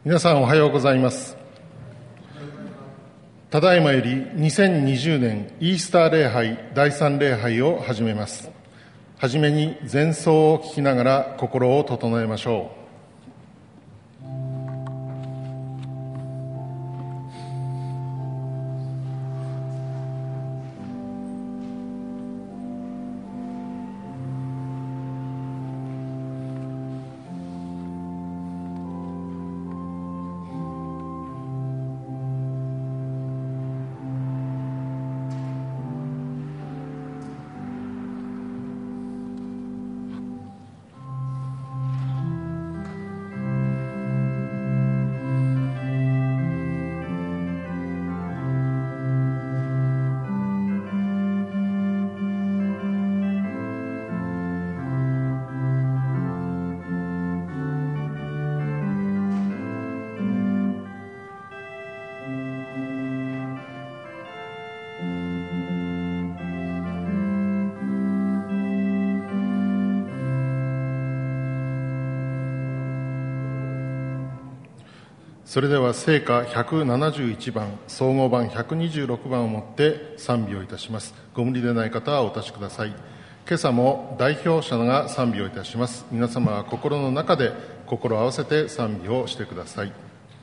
皆さんおはようございます。ただいまより2020年イースター礼拝第3礼拝を始めます。はじめに前奏を聴きながら心を整えましょう。それでは聖歌171番、総合版126番をもって賛美をいたします。ご無理でない方はお立ちください。今朝も代表者が賛美をいたします。皆様は心の中で心を合わせて賛美をしてください。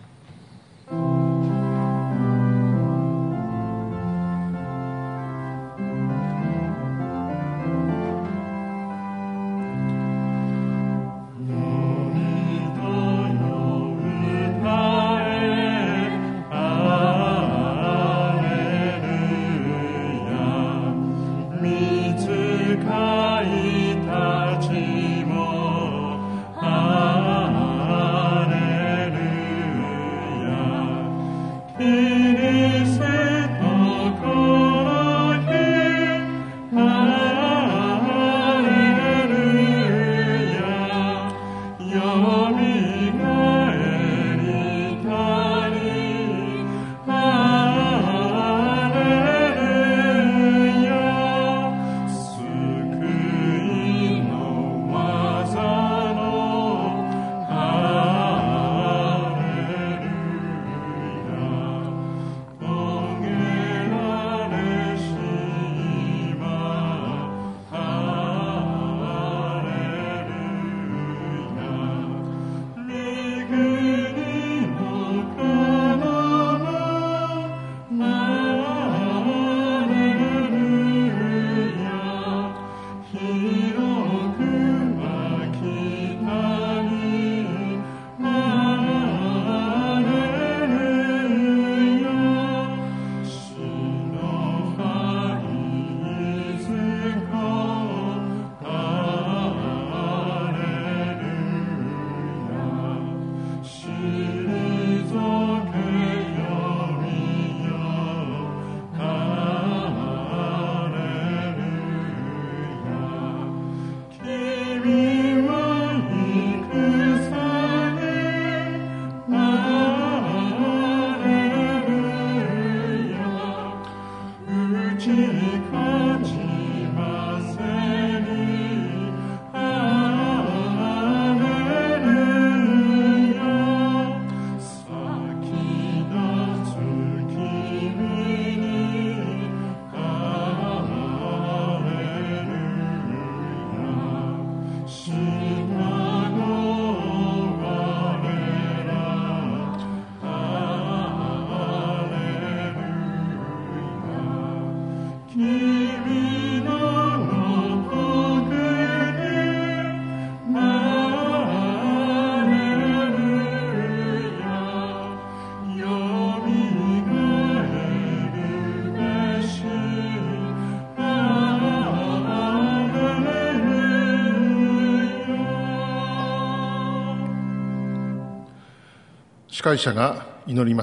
司会者が祈ります。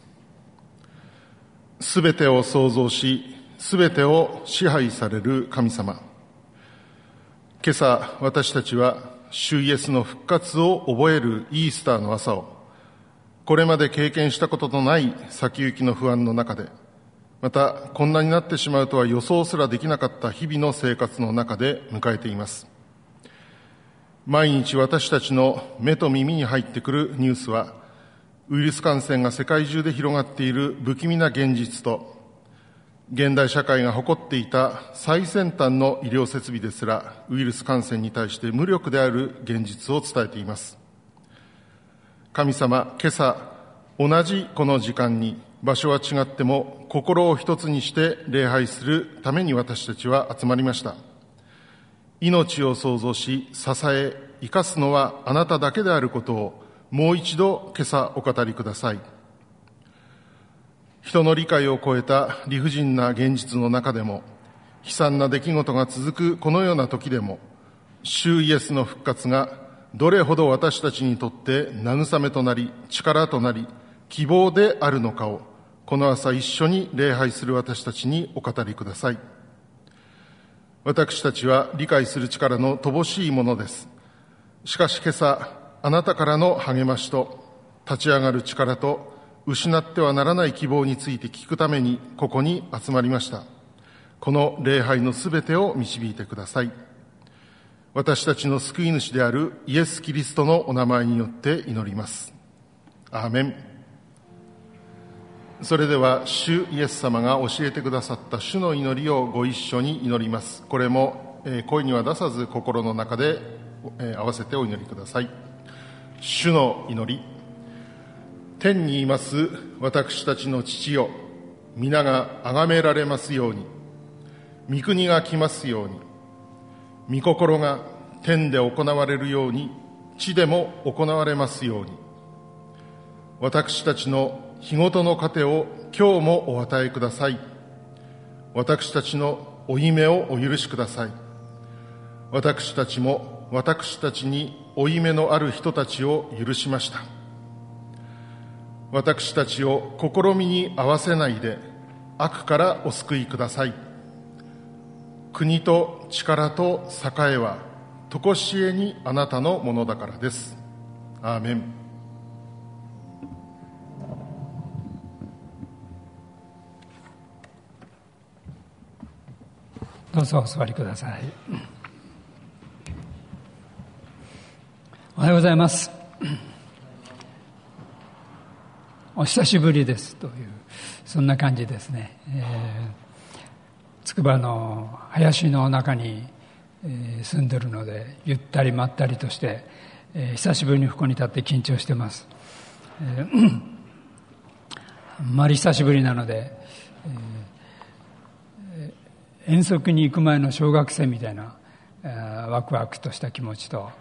すべてを創造し、すべてを支配される神様。今朝、私たちは主イエスの復活を覚えるイースターの朝を、これまで経験したことのない先行きの不安の中で、またこんなになってしまうとは予想すらできなかった日々の生活の中で迎えています。毎日私たちの目と耳に入ってくるニュースは、 ウイルス感染が世界中で広がっている不気味な現実と、現代社会が誇っていた最先端の医療設備ですら、ウイルス感染に対して無力である現実を伝えています。神様、今朝、同じこの時間に、場所は違っても心を一つにして礼拝するために私たちは集まりました。命を創造し、支え、生かすのはあなただけであることをもう一度今朝お語りください。人の理解を超えた理不尽な現実の中でも、悲惨な出来事が続くこのような時でも、主イエスの復活がどれほど私たちにとって慰めとなり、力となり、希望であるのかを、この朝一緒に礼拝する私たちにお語りください。私たちは理解する力の乏しいものです。しかし今朝、あなたからの励ましと、立ち上がる力と、失ってはならない希望について聞くために、ここに集まりました。この礼拝のすべてを導いてください。私たちの救い主であるイエス・キリストのお名前によって祈ります。アーメン。それでは、主イエス様が教えてくださった主の祈りをご一緒に祈ります。これも、声には出さず心の中で、合わせてお祈りください。主の祈り。天にいます私たちの父よ、皆が崇められますように、御国が来ますように、御心が天で行われるように、地でも行われますように。私たちの日ごとの糧を今日もお与えください。私たちの負い目をお許しください。私たちも私たちに負い目のある人たちを許しました。私たちを試みに合わせないで悪からお救いください。国と力と栄は常しえにあなたのものだからです。アーメン。 どうぞお座りください。おはようございます。お久しぶりですという、そんな感じですね。筑波の林の中に、住んでるので、ゆったりまったりとして、久しぶりにここに立って緊張してます。あんまり久しぶりなので、遠足に行く前の小学生みたいなワクワクとした気持ちと、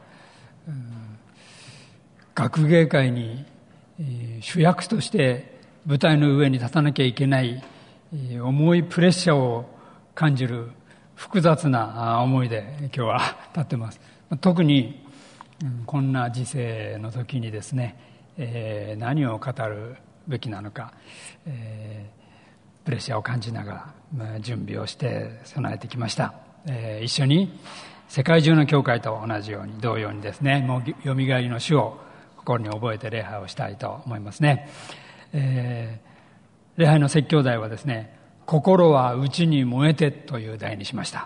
学芸会に主役として舞台の上に立たなきゃいけない重いプレッシャーを感じる複雑な思いで今日は立ってます。特にこんな時世の時にですね、何を語るべきなのか、プレッシャーを感じながら準備をして備えてきました。一緒に世界中の教会と同じように同様にですね、もうよみがえりの主を心に覚えて礼拝をしたいと思いますね。礼拝の説教題はですね、心は内に燃えてという題にしました。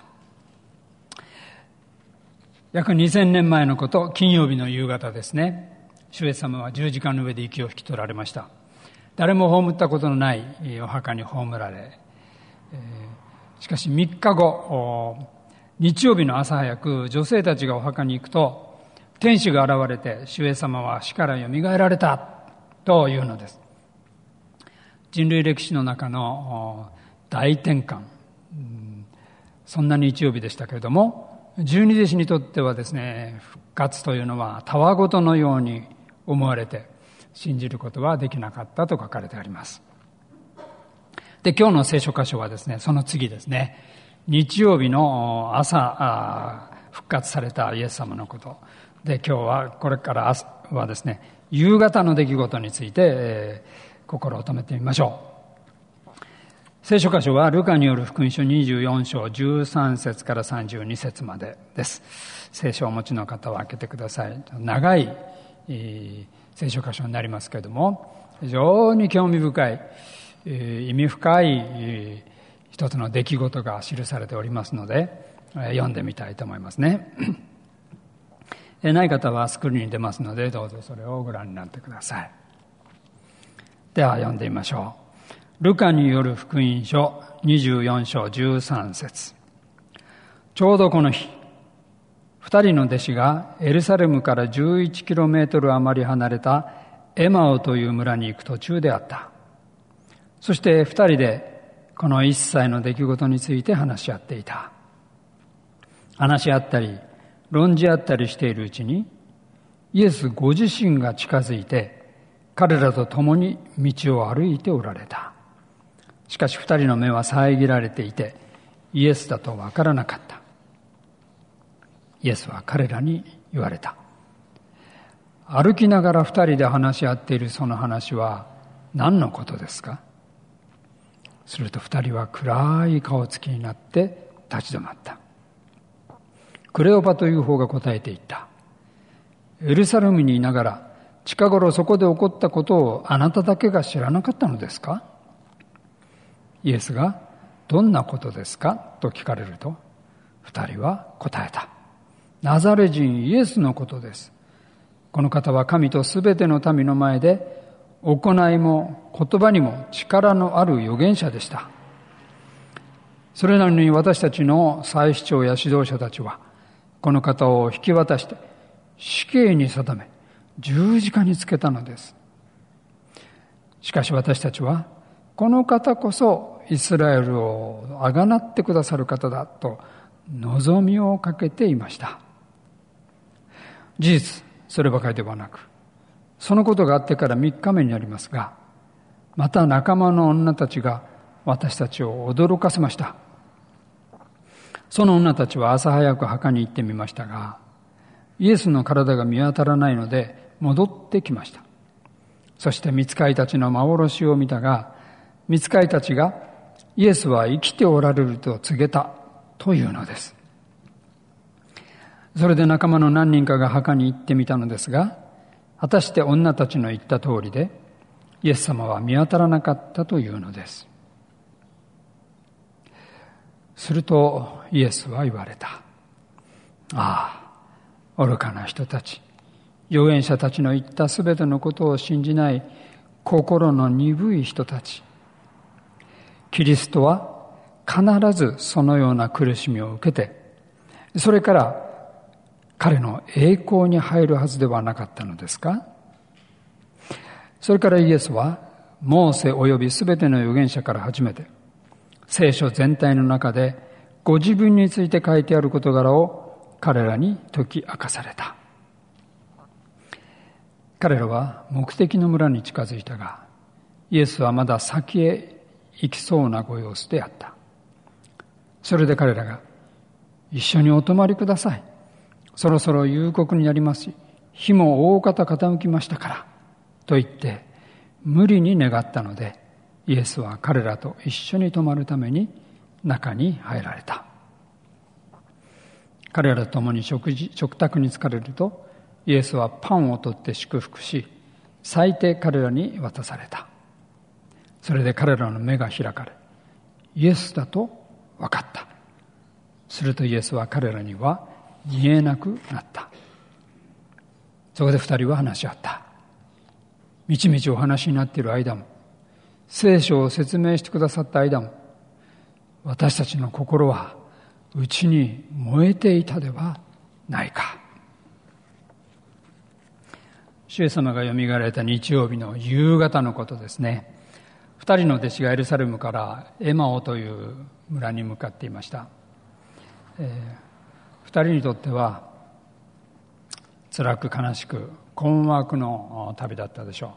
約2000年前のこと、金曜日の夕方ですね、主イエス様は十字架の上で息を引き取られました。誰も葬ったことのないお墓に葬られ、しかし3日後、日曜日の朝早く女性たちがお墓に行くと、天使が現れて、主イエス様は死からよみがえられたというのです。人類歴史の中の大転換、そんな日曜日でしたけれども、十二弟子にとってはですね、復活というのはたわごとのように思われて、信じることはできなかったと書かれてあります。で、今日の聖書箇所はですね、その次ですね、日曜日の朝復活されたイエス様のことで、今日はこれからはですね、夕方の出来事について、心を止めてみましょう。聖書箇所はルカによる福音書24章13節から32節までです。聖書をお持ちの方は開けてください。長い聖書箇所になりますけれども、非常に興味深い、意味深い一つの出来事が記されておりますので、読んでみたいと思いますね。ない方はスクリーンに出ますので、どうぞそれをご覧になってください。 では読んでみましょう。ルカによる福音書24章13節。ちょうどこの日、2人の弟子がエルサレムから11キロメートル余り離れたエマオという村に行く途中であった。そして2人でこの一切の出来事について話し合っていた。話し合ったり論じ合ったりしているうちに、イエスご自身が近づいて彼らと共に道を歩いておられた。しかし2人の目は遮られていてイエスだとわからなかった。イエスは彼らに言われた。歩きながら2人で話し合っているその話は何のことですか？すると2人は暗い顔つきになって立ち止まった。クレオパという方が答えていった。エルサレムにいながら近頃そこで起こったことをあなただけが知らなかったのですか？イエスがどんなことですかと聞かれると、2人は答えた。ナザレ人イエスのことです。この方は神とすべての民の前で行いも言葉にも力のある預言者でした。それなのに私たちの祭司長や指導者たちはこの方を引き渡して死刑に定め十字架につけたのです。しかし私たちはこの方こそイスラエルをあがなってくださる方だと望みをかけていました。事実、そればかりではなく、そのことがあってから3日目になりますが、また仲間の女たちが私たちを驚かせました。その女たちは朝早く墓に行ってみましたが、イエスの体が見当たらないので戻ってきました。そして御使いたちの幻を見たが、御使いたちがイエスは生きておられると告げたというのです。それで仲間の何人かが墓に行ってみたのですが、果たして女たちの言った通りで、イエス様は見当たらなかったというのです。するとイエスは言われた。ああ、愚かな人たち、預言者たちの言ったすべてのことを信じない心の鈍い人たち。キリストは必ずそのような苦しみを受けて、それから彼の栄光に入るはずではなかったのですか？それからイエスはモーセおよびすべての預言者から始めて聖書全体の中でご自分について書いてある事柄を彼らに解き明かされた。彼らは目的の村に近づいたが、イエスはまだ先へ行きそうなご様子であった。それで彼らが、一緒にお泊まりください。そろそろ夕刻になりますし、日も大方傾きましたから、と言って無理に願ったので、イエスは彼らと一緒に泊まるために中に入られた。彼らと共に食卓に疲れると、イエスはパンを取って祝福し、裂いて彼らに渡された。それで彼らの目が開かれ、イエスだと分かった。するとイエスは彼らには見えなくなった。そこで二人は話し合った。みちみちお話になっている間も、聖書を説明してくださった間も、私たちの心は内に燃えていたではないか。主イエス様がよみがえられた日曜日の夕方のことですね。二人の弟子がエルサレムからエマオという村に向かっていました。二人にとっては辛く悲しく困惑の旅だったでしょう。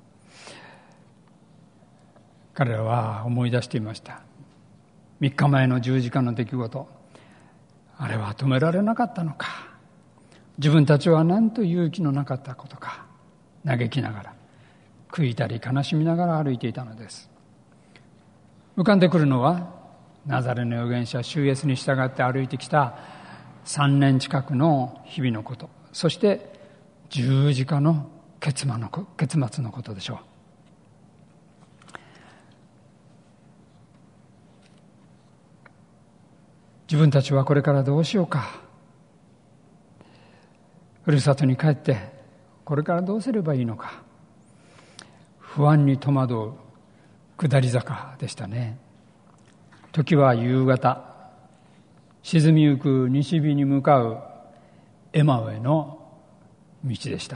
彼らは思い出していました。3日前の十字架の出来事、あれは止められなかったのか。自分たちはなんと勇気のなかったことか。嘆きながら、悔いたり悲しみながら歩いていたのです。浮かんでくるのは、ナザレの預言者主イエスに従って歩いてきた3年近くの日々のこと、そして十字架の結末のことでしょう。自分たちはこれからどうしようか。ふるさとに帰ってこれからどうすればいいのか。 不安に戸惑う下り坂でしたね。時は夕方、沈みゆく西日に向かうエマウへの道でした。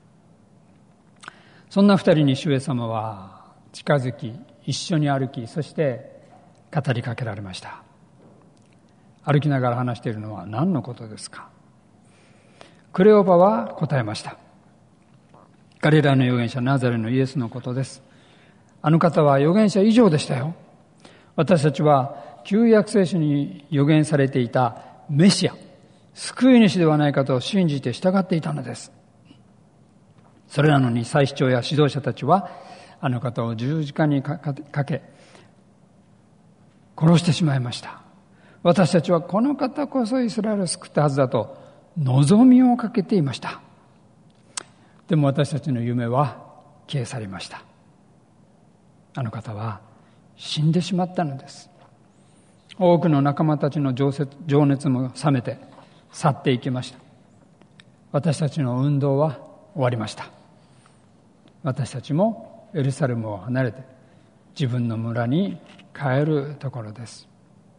そんな二人に主イエス様は近づき、一緒に歩き、そして語りかけられました。歩きながら話しているのは何のことですか。クレオパは答えました。ガリラヤの預言者ナザレのイエスのことです。あの方は預言者以上でしたよ。私たちは旧約聖書に預言されていたメシア、救い主ではないかと信じて従っていたのです。それなのに祭司長や指導者たちはあの方を十字架にかけ殺してしまいました。私たちはこの方こそイスラエルを救ったはずだと望みをかけていました。でも私たちの夢は消え去りました。あの方は死んでしまったのです。多くの仲間たちの情熱も冷めて去っていきました。私たちの運動は終わりました。私たちもエルサレムを離れて自分の村に帰るところです。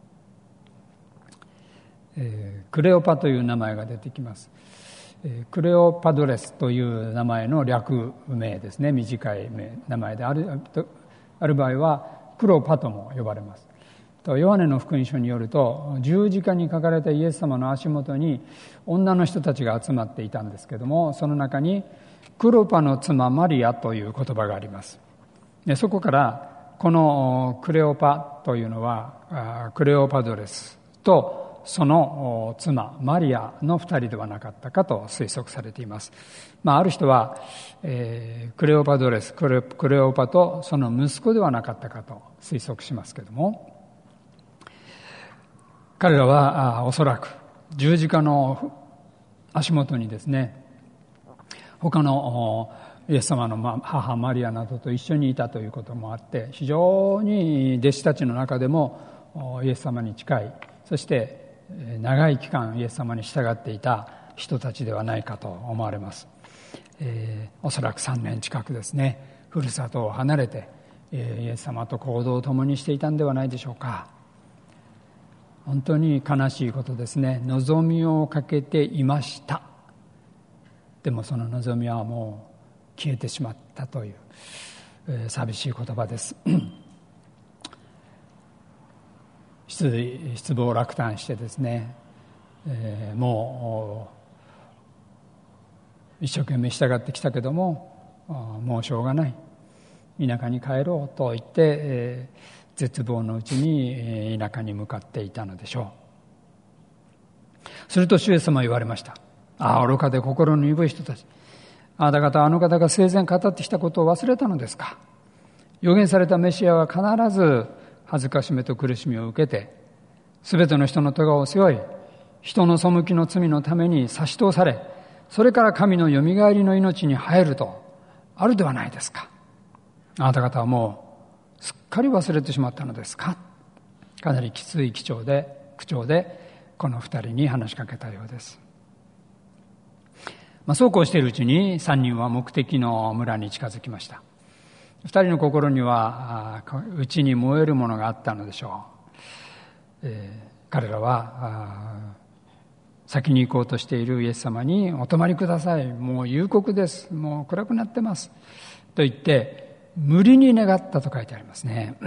クレオパという名前が出てきます。クレオパドレスという名前の略名ですね。短い名前である場合はクロパとも呼ばれます。ヨハネの福音書によると、十字架に書かれたイエス様の足元に女の人たちが集まっていたんですけども、その中にクロパの妻マリアという言葉があります。でそこからこのクレオパというのはクレオパドレスとその妻マリアの二人ではなかったかと推測されています。ある人は、クレオパドレス、クレオパとその息子ではなかったかと推測しますけれども、彼らはおそらく十字架の足元にですね、他のイエス様の母マリアなどと一緒にいたということもあって、非常に弟子たちの中でもイエス様に近い、そして長い期間イエス様に従っていた人たちではないかと思われます。おそらく3年近くですね、ふるさとを離れてイエス様と行動を共にしていたんではないでしょうか。本当に悲しいことですね。望みをかけていました。でもその望みはもう消えてしまったという、寂しい言葉です。失望落胆してですね、もう一生懸命従ってきたけども、もうしょうがない、田舎に帰ろうと言って、絶望のうちに田舎に向かっていたのでしょう。すると主イエス様は言われました。愚かで心の鈍い人たち、あなた方、あの方が生前語ってきたことを忘れたのですか。預言されたメシアは必ず恥ずかしめと苦しみを受けて、すべての人の咎を背負い、人の背きの罪のために差し通され、それから神のよみがえりの命に入るとあるではないですか。あなた方はもうすっかり忘れてしまったのですか。かなりきつい口調でこの二人に話しかけたようです。そうこうしているうちに3人は目的の村に近づきました。2人の心には内に燃えるものがあったのでしょう。彼らは先に行こうとしているイエス様に、お泊まりください、もう夕刻です、もう暗くなってますと言って無理に願ったと書いてありますね。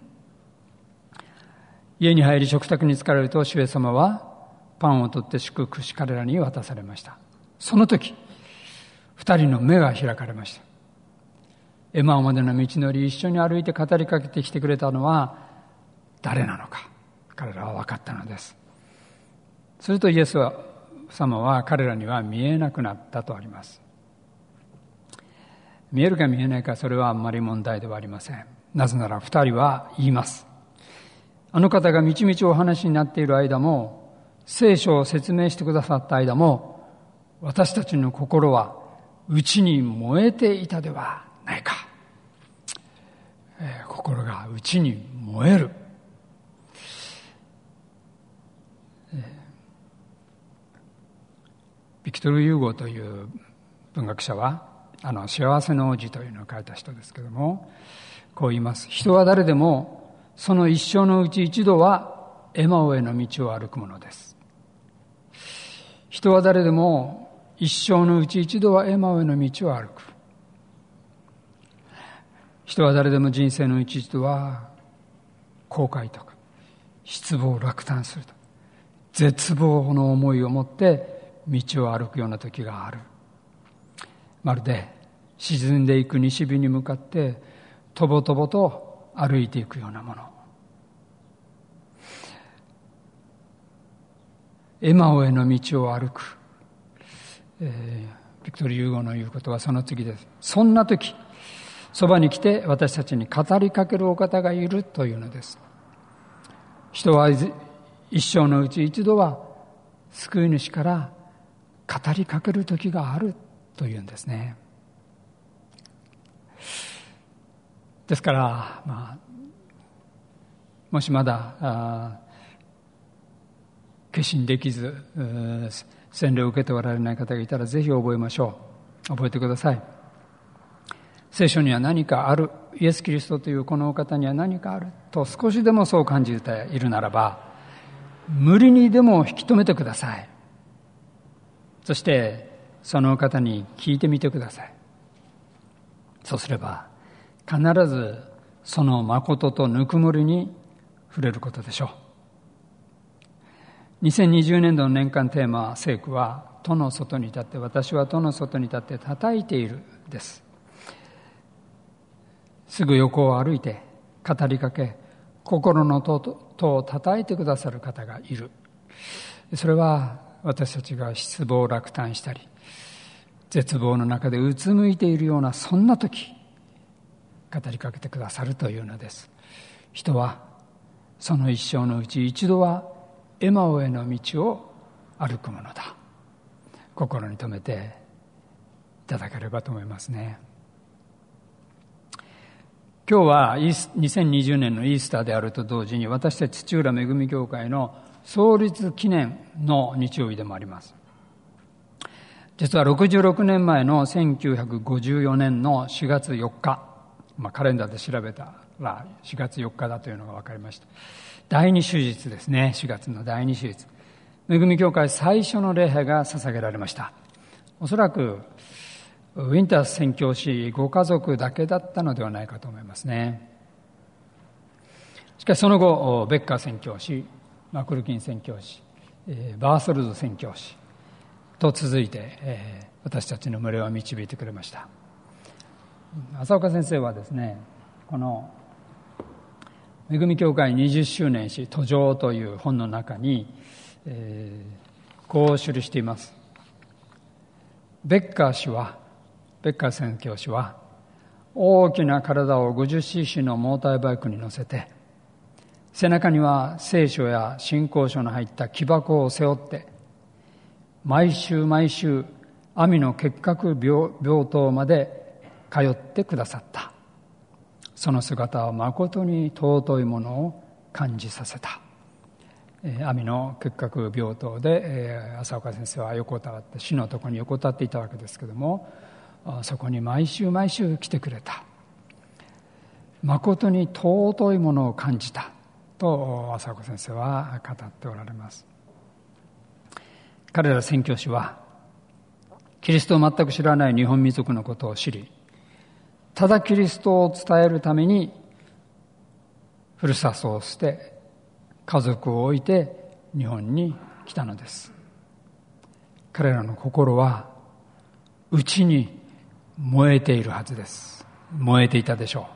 家に入り食卓に疲れると主イエス様はパンを取って祝福し彼らに渡されました。その時2人の目が開かれました。エマオまでの道のり、一緒に歩いて語りかけてきてくれたのは誰なのか、彼らは分かったのです。するとイエス様は彼らには見えなくなったとあります。見えるか見えないか、それはあんまり問題ではありません。なぜなら2人は言います。あの方がみちみちお話になっている間も、聖書を説明してくださった間も、私たちの心は内に燃えていたではないか。心が内に燃える。ビクトル・ユーゴという文学者は、 幸せの王子というのを書いた人ですけども、こう言います。人は誰でもその一生のうち一度はエマオへの道を歩くものです。人は誰でも一生のうち一度はエマオへの道を歩く。人は誰でも人生のうち一度は後悔とか失望、落胆すると絶望の思いを持って道を歩くような時がある。まるで沈んでいく西日に向かってとぼとぼと歩いていくようなもの。エマオへの道を歩く。ビクトル・ユーゴの言うことはその次です。そんな時、そばに来て私たちに語りかけるお方がいるというのです。人は一生のうち一度は救い主から語りかける時があるというんですね。ですから、もしまだ決心できず洗礼を受けておられない方がいたらぜひ覚えましょう。覚えてください。聖書には何かある、イエス・キリストというこのお方には何かあると少しでもそう感じているならば、無理にでも引き止めてください。そしてそのお方に聞いてみてください。そうすれば必ずその誠とぬくもりに触れることでしょう。2020年度の年間テーマ聖句は、戸の外に立って、私は戸の外に立って叩いているです。すぐ横を歩いて語りかけ、心の戸を叩いてくださる方がいる。それは私たちが失望落胆したり絶望の中でうつむいているようなそんな時、語りかけてくださるというのです。人はその一生のうち一度はエマオへの道を歩くものだ。心に留めていただければと思いますね。今日は2020年のイースターであると同時に、私たち土浦恵み教会の創立記念の日曜日でもあります。実は66年前の1954年の4月4日、カレンダーで調べたら4月4日だというのが分かりました。第二手術ですね。4月の第二手術、恵み教会最初の礼拝が捧げられました。おそらくウィンタース宣教師ご家族だけだったのではないかと思いますね。しかしその後、ベッカー宣教師、マクルキン宣教師、バーソルズ宣教師と続いて、私たちの群れを導いてくれました。浅岡先生はですね、この恵み教会20周年史途上という本の中に、こう記しています。ベッカー宣教師は大きな体を 50cc のモーターバイクに乗せて、背中には聖書や信仰書の入った木箱を背負って、毎週網の結核病棟まで通ってくださった。その姿は誠に尊いものを感じさせた。網の結核病棟で、浅岡先生は横たわって、死のところに横たっていたわけですけども、そこに毎週来てくれた。誠に尊いものを感じたと浅岡先生は語っておられます。彼ら宣教師はキリストを全く知らない日本民族のことを知り、ただキリストを伝えるためにふるさとを捨て、家族を置いて日本に来たのです。彼らの心は内に燃えているはずです。燃えていたでしょ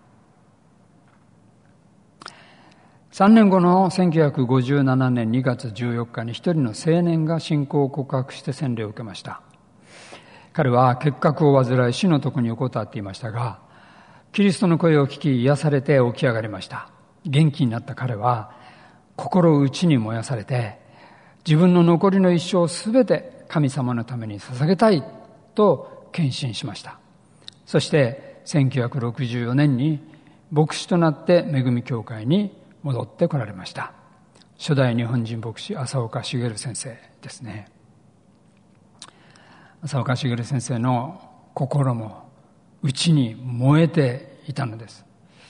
う。3年後の1957年2月14日に一人の青年が信仰を告白して洗礼を受けました。彼は結核を患い死の床に横たわっていましたが、キリストの声を聞き癒されて起き上がりました。元気になった彼は心を内に燃やされて、自分の残りの一生すべて神様のために捧げたいと献身しました。そして1964年に牧師となって恵み教会に戻ってこられました。初代日本人牧師浅岡茂先生ですね。浅岡茂先生の心も内に燃えていたのです。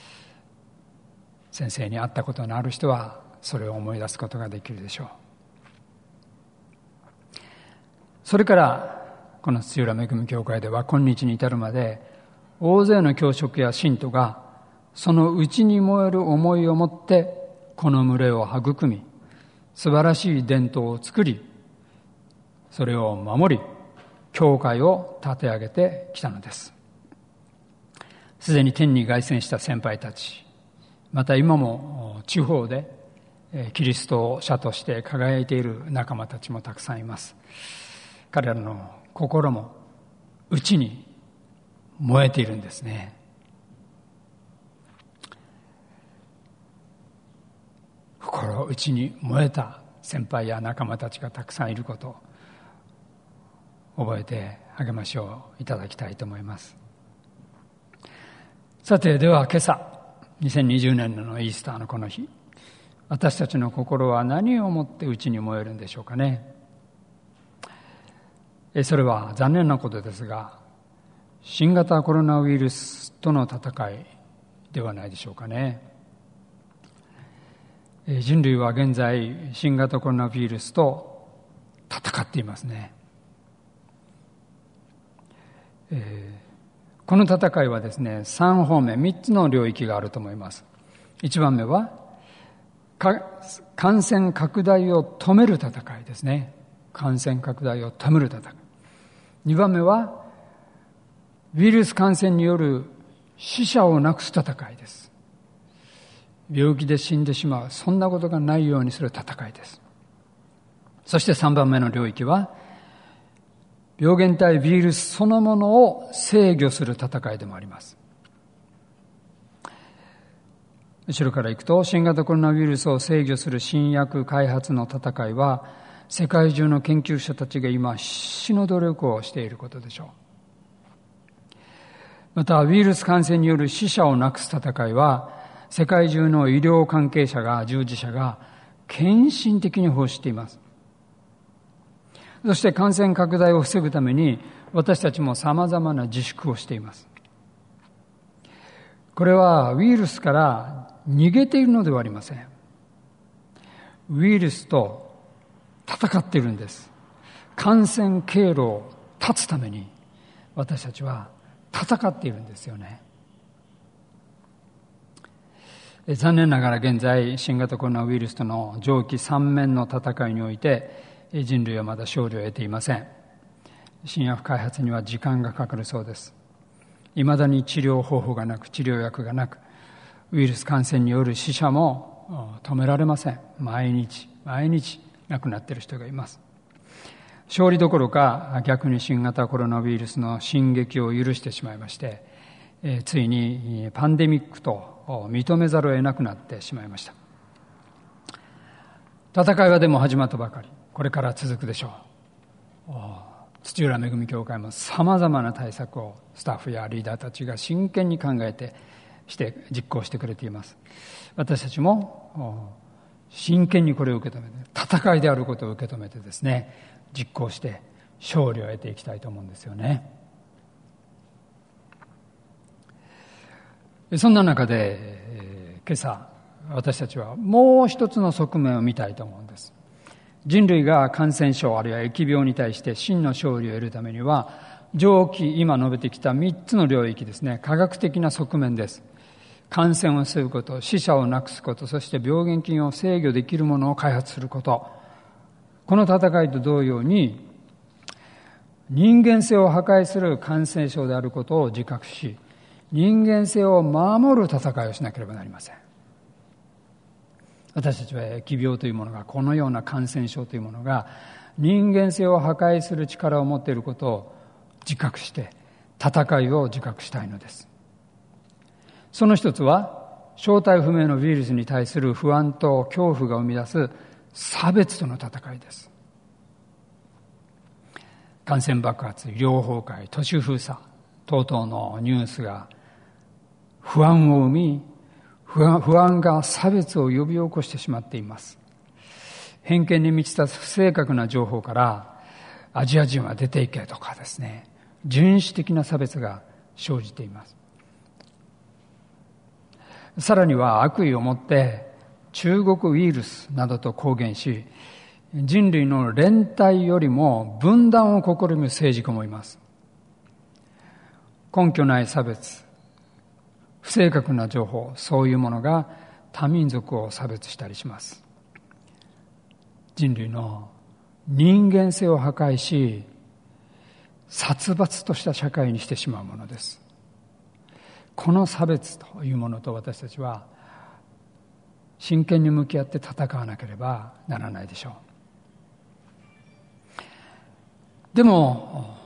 先生に会ったことのある人はそれを思い出すことができるでしょう。それからこの土浦恵み教会では今日に至るまで大勢の教職や信徒がその内に燃える思いを持ってこの群れを育み、素晴らしい伝統を作り、それを守り、教会を立て上げてきたのです。すでに天に凱旋した先輩たち、また今も地方でキリスト者として輝いている仲間たちもたくさんいます。彼らの心も内に燃えているんですね。心内に燃えた先輩や仲間たちがたくさんいることを覚えて励ましをいただきたいと思います。さて、では今朝2020年のイースターのこの日、私たちの心は何をもって内に燃えるんでしょうかね。それは残念なことですが、新型コロナウイルスとの戦いではないでしょうかね。人類は現在新型コロナウイルスと戦っていますね。この戦いはですね、3方面、3つの領域があると思います。1番目は感染拡大を止める戦いですね。感染拡大を止める戦い。2番目はウイルス感染による死者をなくす戦いです。病気で死んでしまう、そんなことがないようにする戦いです。そして3番目の領域は病原体ウイルスそのものを制御する戦いでもあります。後ろからいくと、新型コロナウイルスを制御する新薬開発の戦いは世界中の研究者たちが今必死の努力をしていることでしょう。またウイルス感染による死者をなくす戦いは世界中の医療関係者が従事者が献身的に奉仕しています。そして感染拡大を防ぐために私たちも様々な自粛をしています。これはウイルスから逃げているのではありません。ウイルスと戦っているんです。感染経路を断つために私たちは戦っているんですよね。残念ながら現在新型コロナウイルスとの上記3面の戦いにおいて人類はまだ勝利を得ていません。新薬開発には時間がかかるそうです。いまだに治療方法がなく、治療薬がなく、ウイルス感染による死者も止められません。毎日亡くなっている人がいます。勝利どころか逆に新型コロナウイルスの進撃を許してしまいまして、ついにパンデミックと認めざるを得なくなってしまいました。戦いはでも始まったばかり。これから続くでしょう。土浦恵み教会も様々な対策をスタッフやリーダーたちが真剣に考えてして実行してくれています。私たちも真剣にこれを受け止めて、戦いであることを受け止めてですね、実行して勝利を得ていきたいと思うんですよね。そんな中で、今朝私たちはもう一つの側面を見たいと思うんです。人類が感染症あるいは疫病に対して真の勝利を得るためには、上記今述べてきた3つの領域ですね、科学的な側面です。感染を防ぐこと、死者をなくすこと、そして病原菌を制御できるものを開発すること。この戦いと同様に、人間性を破壊する感染症であることを自覚し、人間性を守る戦いをしなければなりません。私たちは疫病というものが、このような感染症というものが人間性を破壊する力を持っていることを自覚して、戦いを自覚したいのです。その一つは正体不明のウイルスに対する不安と恐怖が生み出す差別との戦いです。感染爆発、医療崩壊、都市封鎖等々のニュースが不安を生み、不安が差別を呼び起こしてしまっています。偏見に満ちた不正確な情報から、アジア人は出ていけとかですね、 人種的な差別が生じています。さらには悪意を持って中国ウイルスなどと公言し、人類の連帯よりも分断を試む政治家もいます。根拠ない差別、不正確な情報、そういうものが多民族を差別したりします。人類の人間性を破壊し、殺伐とした社会にしてしまうものです。この差別というものと私たちは真剣に向き合って戦わなければならないでしょう。でも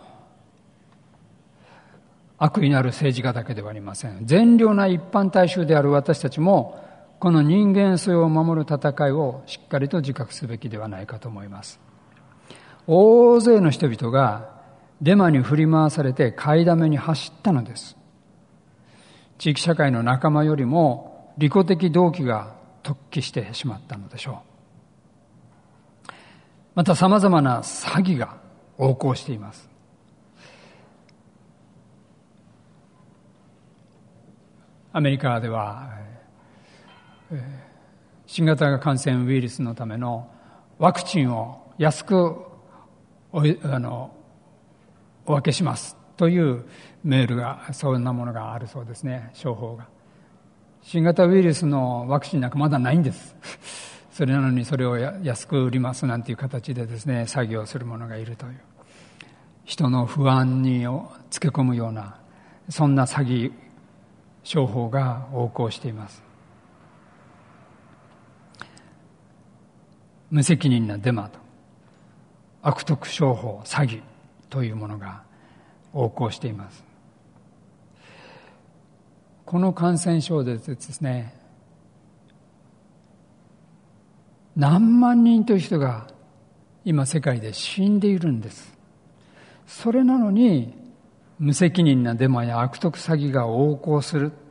悪意のある政治家だけではありません。善良な一般大衆である私たちもこの人間性を守る戦いをしっかりと自覚すべきではないかと思います。大勢の人々がデマに振り回されて買いだめに走ったのです。地域社会の仲間よりも利己的動機が突起してしまったのでしょう。また様々な詐欺が横行しています。アメリカでは新型感染ウイルスのためのワクチンを安くお分けしますというメールが、そんなものがあるそうですね。商法が。新型ウイルスのワクチンなんかまだないんです。それなのにそれを安く売りますなんていう形でですね、作業する者がいるという、人の不安につけ込むような、そんな詐欺商法が横行しています。無責任なデマと悪徳商法、詐欺というものが横行しています。この感染症でですね、何万人という人が今世界で死んでいるんです。それなのに無責任なデマや悪徳詐欺が横行する。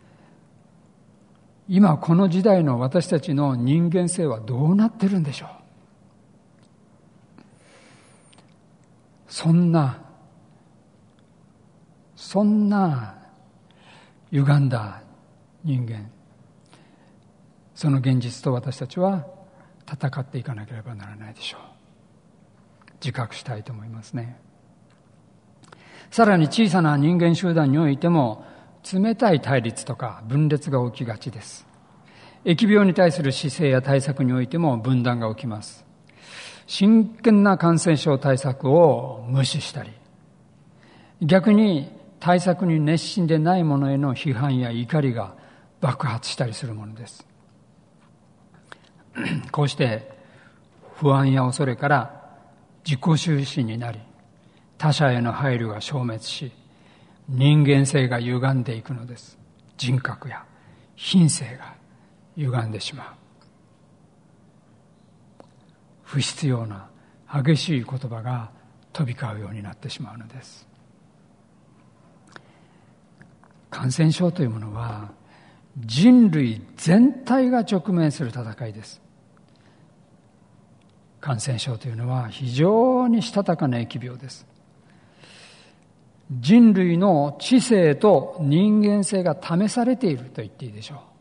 今この時代の私たちの人間性はどうなってるんでしょう。そんな歪んだ人間、その現実と私たちは戦っていかなければならないでしょう。自覚したいと思いますね。さらに小さな人間集団においても冷たい対立とか分裂が起きがちです。疫病に対する姿勢や対策においても分断が起きます。真剣な感染症対策を無視したり、逆に対策に熱心でない者への批判や怒りが爆発したりするものです。こうして不安や恐れから自己中心になり、他者への配慮が消滅し、人間性が歪んでいくのです。人格や品性が歪んでしまう。不必要な激しい言葉が飛び交うようになってしまうのです。感染症というものは人類全体が直面する戦いです。感染症というのは非常にしたたかな疫病です。人類の知性と人間性が試されていると言っていいでしょう。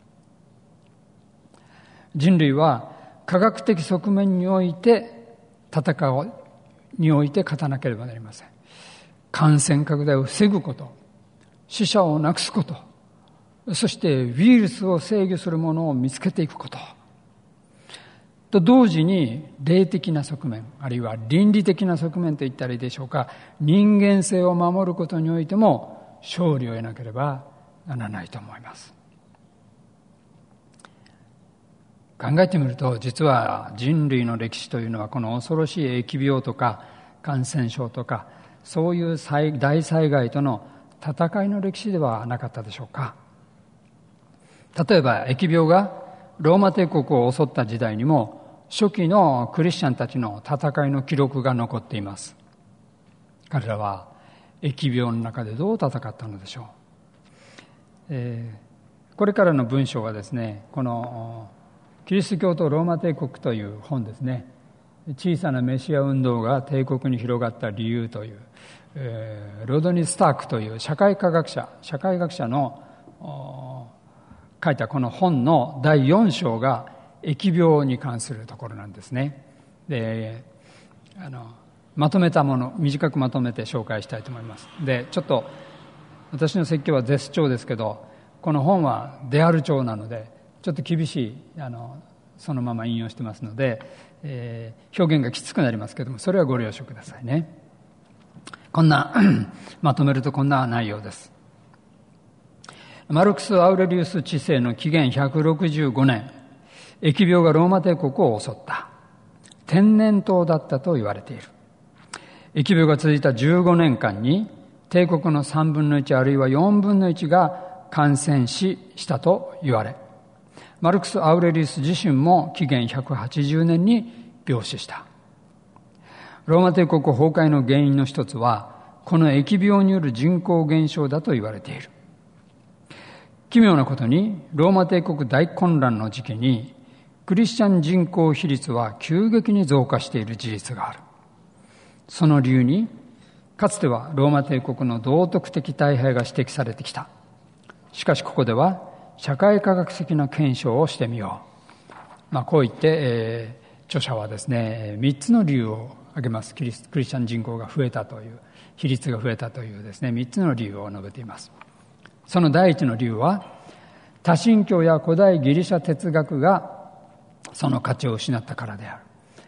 人類は科学的側面において勝たなければなりません。感染拡大を防ぐこと、死者をなくすこと、そしてウイルスを制御するものを見つけていくことと同時に、霊的な側面、あるいは倫理的な側面といったらいいでしょうか、人間性を守ることにおいても勝利を得なければならないと思います。考えてみると、実は人類の歴史というのはこの恐ろしい疫病とか感染症とか、そういう大災害との戦いの歴史ではなかったでしょうか。例えば疫病がローマ帝国を襲った時代にも初期のクリスチャンたちの戦いの記録が残っています。彼らは疫病の中でどう戦ったのでしょう。これからの文章はですね、このキリスト教とローマ帝国という本ですね、 小さなメシア運動が帝国に広がった理由という、ロドニー・スタークという社会学者の書いたこの本の第4章が疫病に関するところなんですね。で、まとめたもの、短くまとめて紹介したいと思います。で、ちょっと私の説教は絶調ですけど、この本はデアル調なのでちょっと厳しいそのまま引用してますので、表現がきつくなりますけども、それはご了承くださいね。こんなまとめるとこんな内容です。マルクス・アウレリウス治世の紀元165年、疫病がローマ帝国を襲った。天然痘だったと言われている。疫病が続いた15年間に帝国の3分の1あるいは4分の1が感染したと言われ、マルクス・アウレリウス自身も紀元180年に病死した。ローマ帝国崩壊の原因の一つはこの疫病による人口減少だと言われている。奇妙なことにローマ帝国大混乱の時期にクリスチャン人口比率は急激に増加している事実がある。その理由にかつてはローマ帝国の道徳的大敗が指摘されてきた。しかしここでは社会科学的な検証をしてみよう。こう言って、著者はですね、3つの理由を挙げます。クリスチャン人口が増えたという、比率が増えたというですね、3つの理由を述べています。その第一の理由は、多神教や古代ギリシャ哲学がその価値を失ったからである。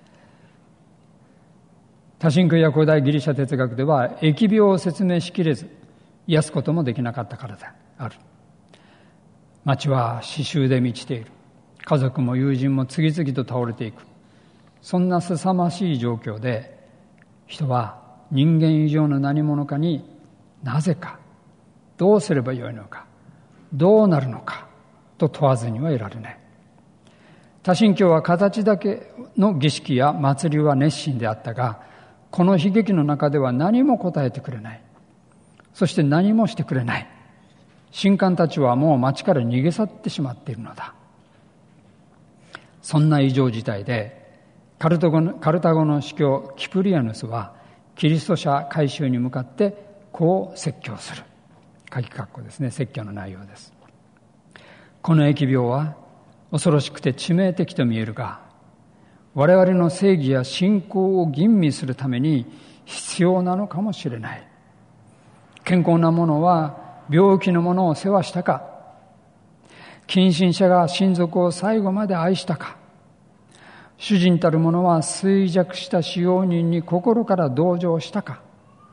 多神教や古代ギリシャ哲学では疫病を説明しきれず癒すこともできなかったからである。町は死臭で満ちている。家族も友人も次々と倒れていく。そんな凄ましい状況で人は人間以上の何者かになぜか、どうすればよいのか、どうなるのかと問わずにはいられない。多神教は形だけの儀式や祭りは熱心であったが、この悲劇の中では何も答えてくれない。そして何もしてくれない。神官たちはもう町から逃げ去ってしまっているのだ。そんな異常事態でカルタゴの司教キプリアヌスはキリスト者改宗に向かってこう説教する。鍵括弧ですね、説教の内容です。この疫病は恐ろしくて致命的と見えるが、我々の正義や信仰を吟味するために必要なのかもしれない。健康な者は病気の者を世話したか、近親者が親族を最後まで愛したか、主人たる者は衰弱した使用人に心から同情したか。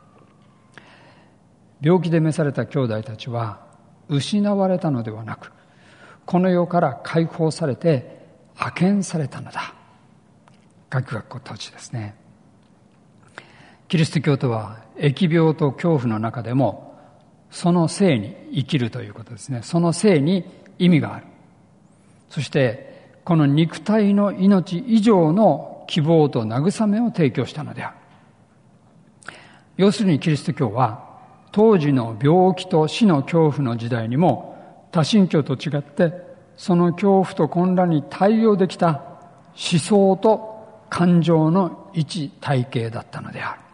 病気で召された兄弟たちは失われたのではなく、この世から解放されて派遣されたのだ。鍵括弧閉じですね。キリスト教とは疫病と恐怖の中でもその生に生きるということですね。その生に意味がある。そしてこの肉体の命以上の希望と慰めを提供したのである。要するにキリスト教は当時の病気と死の恐怖の時代にも多神教と違ってその恐怖と混乱に対応できた思想と感情の一体系だったのである。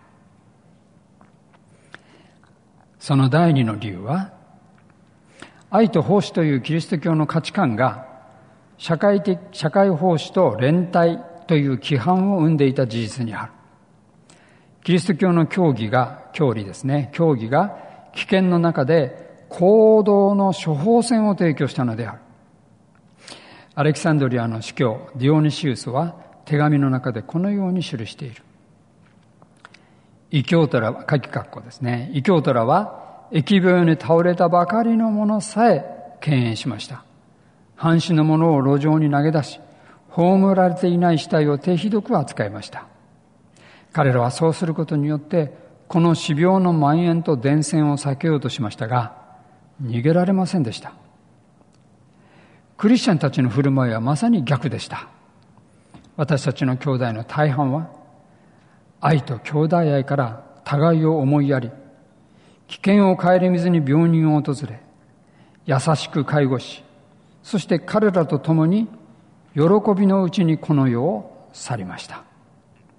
その第二の理由は、愛と奉仕というキリスト教の価値観が社会奉仕と連帯という規範を生んでいた事実にある。キリスト教の教義が危険の中で行動の処方箋を提供したのである。アレキサンドリアの司教ディオニシウスは手紙の中でこのように記している。異教徒らは、鍵括弧ですね。異教徒らは疫病に倒れたばかりの者さえ敬遠しました。半死の者を路上に投げ出し、葬られていない死体を手ひどく扱いました。彼らはそうすることによってこの死病の蔓延と伝染を避けようとしましたが、逃げられませんでした。クリスチャンたちの振る舞いはまさに逆でした。私たちの兄弟の大半は愛と兄弟愛から互いを思いやり、危険を顧みずに病人を訪れ、優しく介護し、そして彼らと共に喜びのうちにこの世を去りました。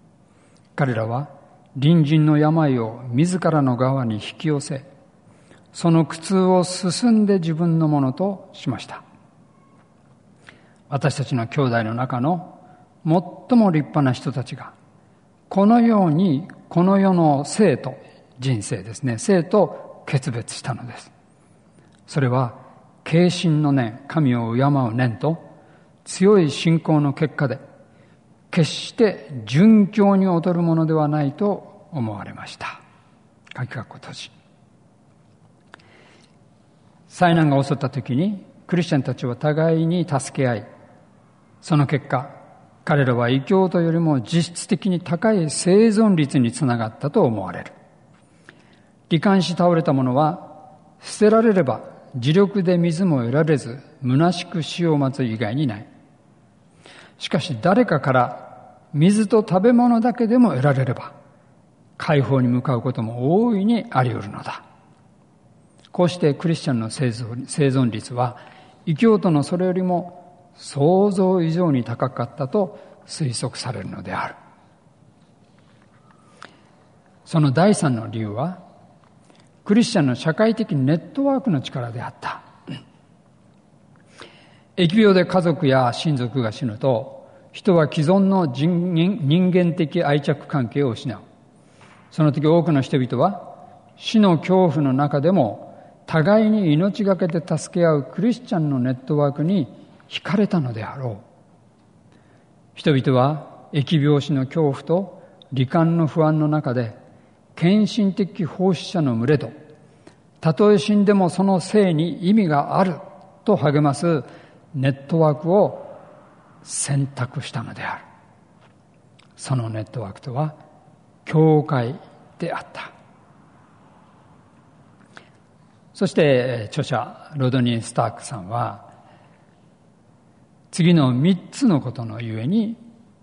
彼らは隣人の病を自らの側に引き寄せ、その苦痛を進んで自分のものとしました。私たちの兄弟の中の最も立派な人たちが、このようにこの世の生と、人生ですね、生と決別したのです。それは敬信の念、神を敬う念と強い信仰の結果で、決して殉教に劣るものではないと思われました。書き括弧閉じ。災難が襲った時にクリスチャンたちは互いに助け合い、その結果、彼らは異教徒よりも実質的に高い生存率につながったと思われる。罹患し倒れた者は捨てられれば自力で水も得られず虚しく死を待つ以外にない。しかし誰かから水と食べ物だけでも得られれば解放に向かうことも大いにあり得るのだ。こうしてクリスチャンの生存率は異教徒のそれよりも想像以上に高かったと推測されるのである。その第三の理由はクリスチャンの社会的ネットワークの力であった。疫病で家族や親族が死ぬと、人は既存の人間的愛着関係を失う。その時多くの人々は死の恐怖の中でも互いに命がけで助け合うクリスチャンのネットワークに惹かれたのであろう。人々は疫病死の恐怖と罹患の不安の中で献身的奉仕者の群れと、たとえ死んでもその生に意味があると励ますネットワークを選択したのである。そのネットワークとは教会であった。そして著者ロドニー・スタークさんは次の3つのことのゆえに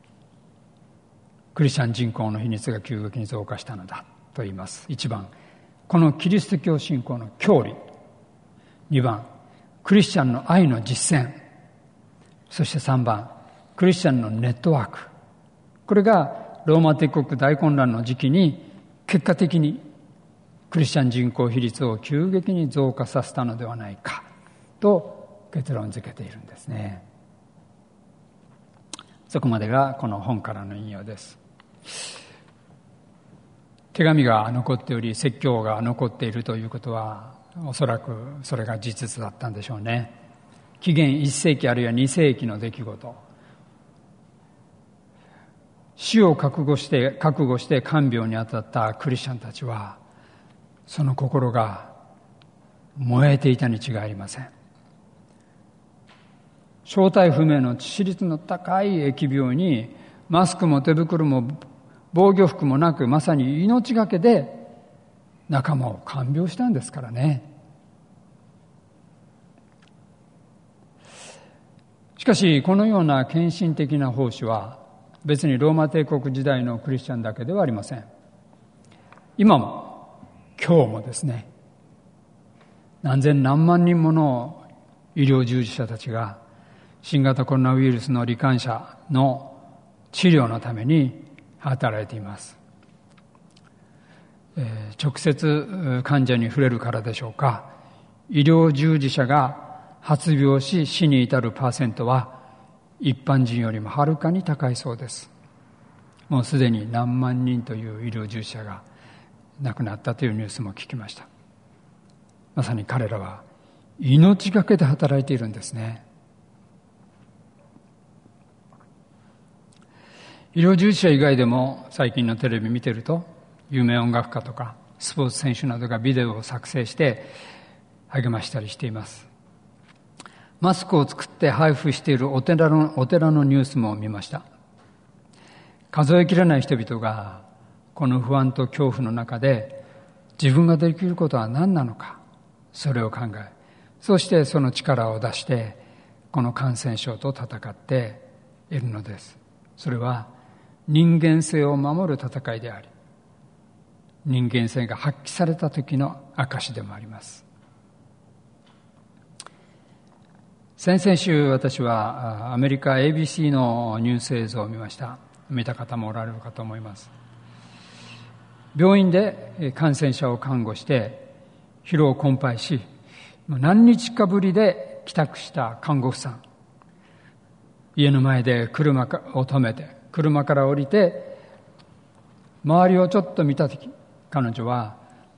クリスチャン人口の比率が急激に増加したのだと言います。1番、このキリスト教信仰の教理。2番、クリスチャンの愛の実践。そして3番、クリスチャンのネットワーク。これがローマ帝国大混乱の時期に結果的にクリスチャン人口比率を急激に増加させたのではないかと結論付けているんですね。そこまでがこの本からの引用です。手紙が残っており説教が残っているということはおそらくそれが事実だったんでしょうね。紀元1世紀あるいは2世紀の出来事、死を覚悟して看病に当たったクリスチャンたちはその心が燃えていたに違いありません。正体不明の致死率の高い疫病にマスクも手袋も防御服もなく、まさに命がけで仲間を看病したんですからね。しかしこのような献身的な奉仕は別にローマ帝国時代のクリスチャンだけではありません。今日もですね、何千何万人もの医療従事者たちが新型コロナウイルスの罹患者の治療のために働いています。直接患者に触れるからでしょうか、医療従事者が発病し死に至るパーセントは一般人よりもはるかに高いそうです。もうすでに何万人という医療従事者が亡くなったというニュースも聞きました。まさに彼らは命がけで働いているんですね。医療従事者以外でも最近のテレビ見てると有名音楽家とかスポーツ選手などがビデオを作成して励ましたりしています。マスクを作って配布しているお寺のニュースも見ました。数えきれない人々がこの不安と恐怖の中で自分ができることは何なのか、それを考え、そしてその力を出してこの感染症と戦っているのです。それは人間性を守る戦いであり、人間性が発揮された時の証でもあります。先々週私はアメリカ ABC のニュース映像を見ました。見た方もおられるかと思います。 病院で感染者を看護して疲労困憊し、何日かぶりで帰宅した看護婦さん、家の前で車を止めて、車から降りて周りをちょっと見たとき、彼女は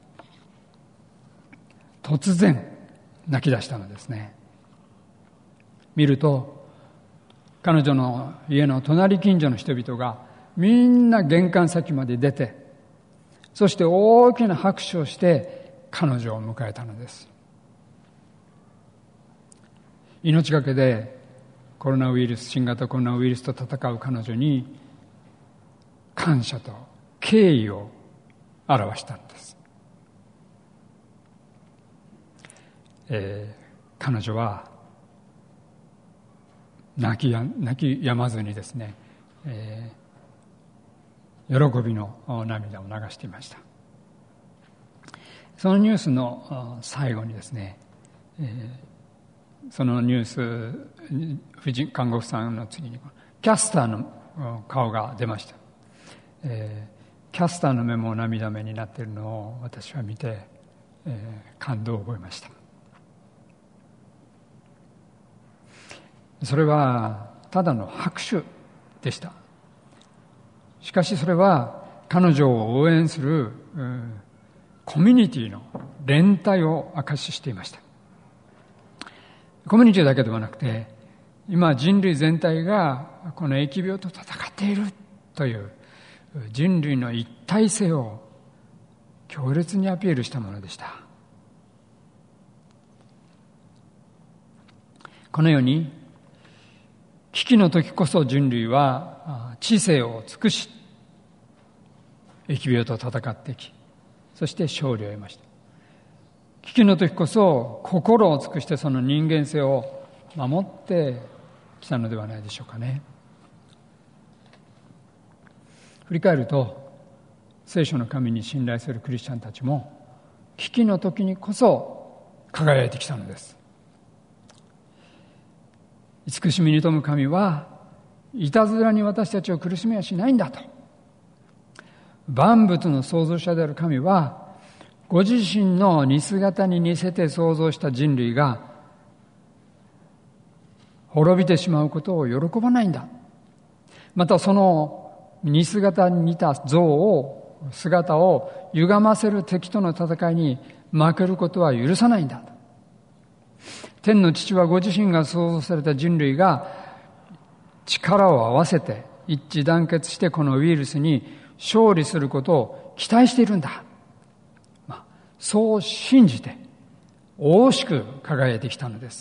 突然泣き出したのですね。見ると彼女の家の隣近所の人々がみんな玄関先まで出て、そして大きな拍手をして彼女を迎えたのです。命がけで新型コロナウイルスと戦う彼女に感謝と敬意を表したんです。彼女は泣き止まずにですね、喜びの涙を流していました。そのニュースの最後にですね、そのニュース、看護婦さんの次にキャスターの顔が出ました。キャスターの目も涙目になっているのを私は見て、感動を覚えました。それはただの拍手でした。しかしそれは彼女を応援する、コミュニティの連帯を証ししていました。コミュニティだけではなくて、今人類全体がこの疫病と戦っているという人類の一体性を強烈にアピールしたものでした。このように危機の時こそ人類は知性を尽くし疫病と戦っていき、そして勝利を得ました。危機の時こそ心を尽くしてその人間性を守ってきたのではないでしょうかね。振り返ると、聖書の神に信頼するクリスチャンたちも危機の時にこそ輝いてきたのです。慈しみに富む神はいたずらに私たちを苦しめはしないんだと。万物の創造者である神はご自身の似姿に似せて創造した人類が滅びてしまうことを喜ばないんだ。またその似姿に似た姿を歪ませる敵との戦いに負けることは許さないんだ。天の父はご自身が創造された人類が力を合わせて一致団結してこのウイルスに勝利することを期待しているんだ。そう信じて大しく輝いてきたのです。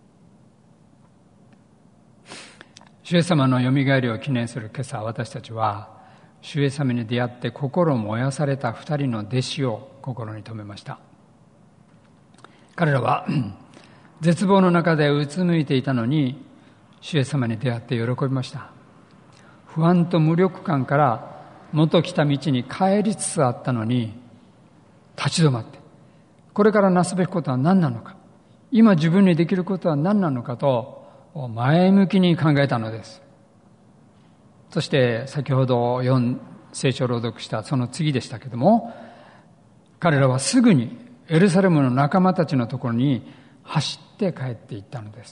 主イエス様のよみがえりを記念する今朝、私たちは主イエス様に出会って心燃やされた2人の弟子を心に留めました。彼らは絶望の中でうつむいていたのに、主イエス様に出会って喜びました。不安と無力感から元来た道に帰りつつあったのに、立ち止まって、これからなすべきことは何なのか、今自分にできることは何なのかと前向きに考えたのです。そして先ほど聖書を朗読したその次でしたけれども、彼らはすぐにエルサレムの仲間たちのところに走って帰っていったのです。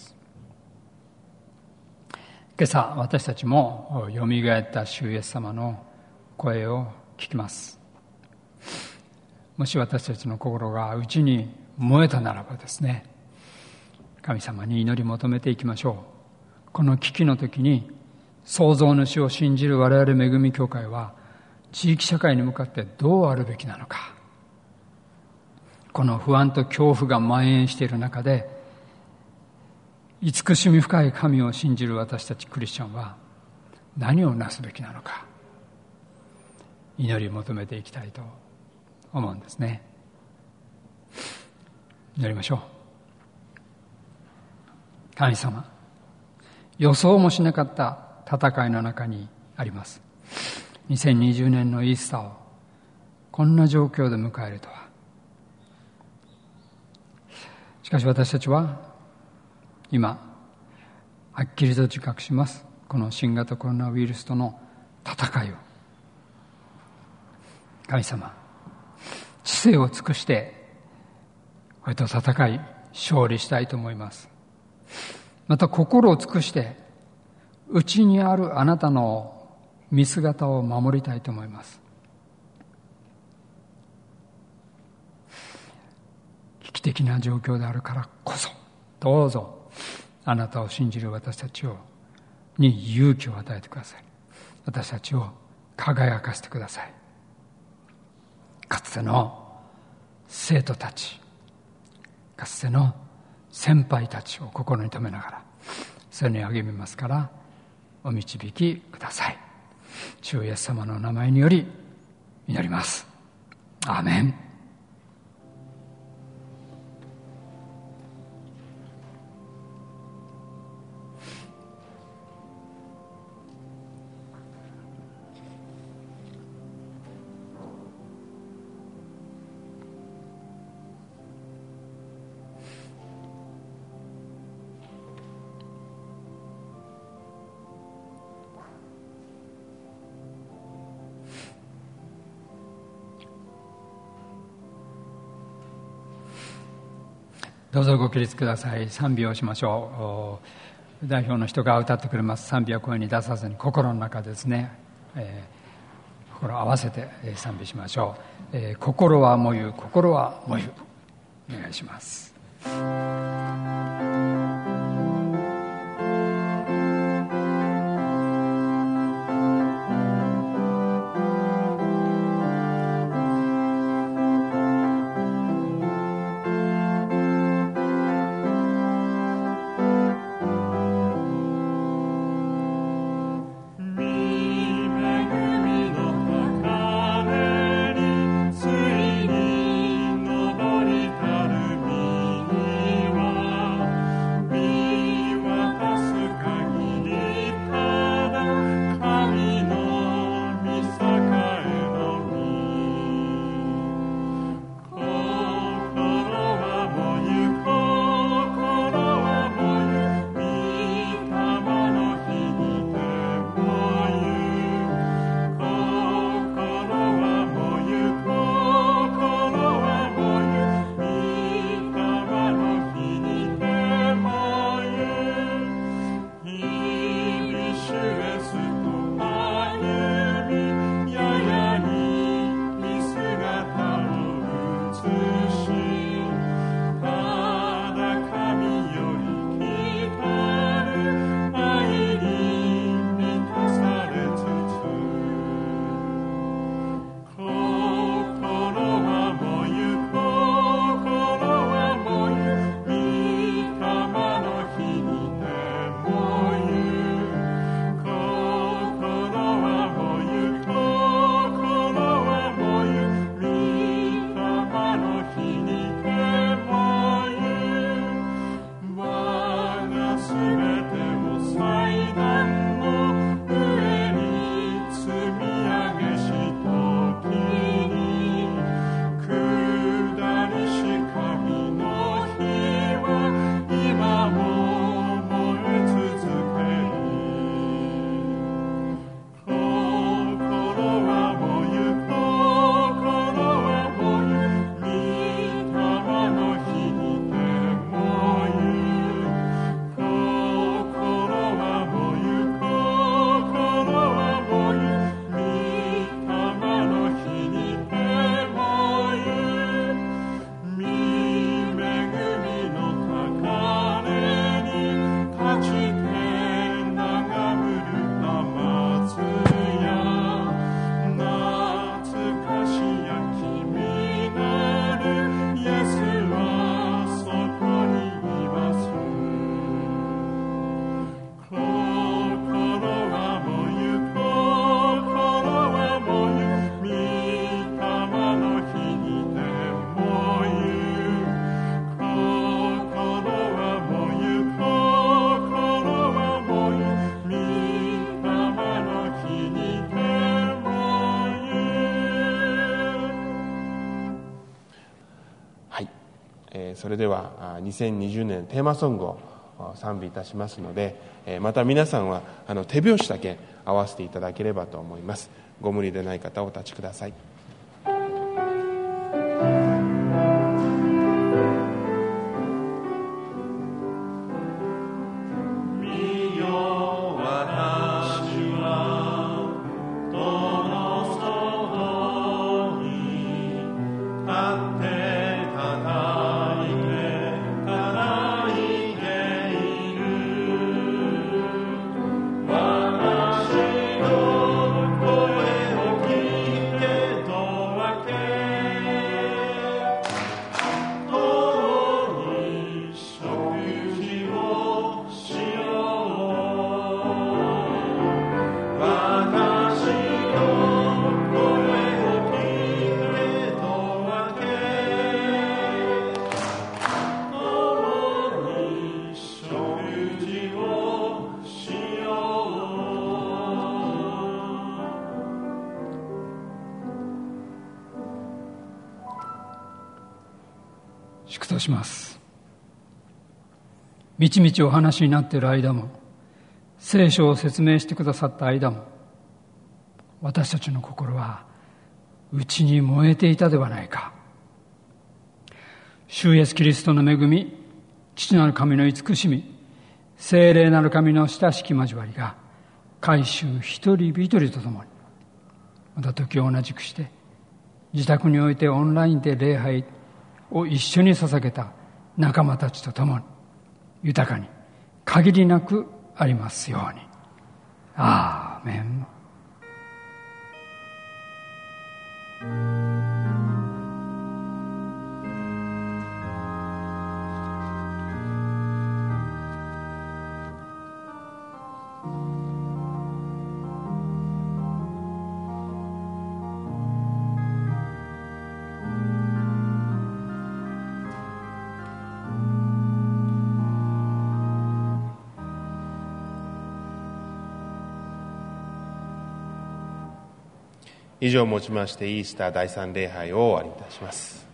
今朝私たちもよみがえった主イエス様の声を聞きます。もし私たちの心が内に燃えたならばですね、神様に祈り求めていきましょう。この危機の時に創造主を信じる我々恵み教会は地域社会に向かってどうあるべきなのか。この不安と恐怖が蔓延している中で、慈しみ深い神を信じる私たちクリスチャンは何をなすべきなのか、祈り求めていきたいと思うんですね。祈りましょう。神様、予想もしなかった戦いの中にあります。2020年のイースターをこんな状況で迎えるとは。しかし私たちは今はっきりと自覚します。この新型コロナウイルスとの戦いを神様、知性を尽くしてこれと戦い勝利したいと思います。また心を尽くして内にあるあなたの御姿を守りたいと思います。危機的な状況であるからこそ、どうぞあなたを信じる私たちに勇気を与えてください。私たちを輝かせてください。かつての生徒たち、かつての先輩たちを心に留めながらそれに励みますからお導きください。主イエス様の名前により祈ります。アーメン。どうぞご起立ください。賛美をしましょう。代表の人が歌ってくれます。賛美は声に出さずに心の中ですね、心を合わせて賛美しましょう。心はもゆ、心はもゆ、お願いします。 それでは2020年テーマソングを賛美いたしますので、また皆さんは手拍子だけ合わせていただければと思います。ご無理でない方お立ちください。 します。みちみちお話になっている間も、聖書を説明してくださった間も、私たちの心は内に燃えていたではないか。主イエスキリストの恵み、父なる神の慈しみ、聖霊なる神の親しき交わりが、改宗一人一人とともに、また時を同じくして、自宅においてオンラインで礼拝を一緒に捧げた仲間たちとともに、豊かに限りなくありますように。アーメン。 以上をもちましてイースター第3礼拝を終わりいたします。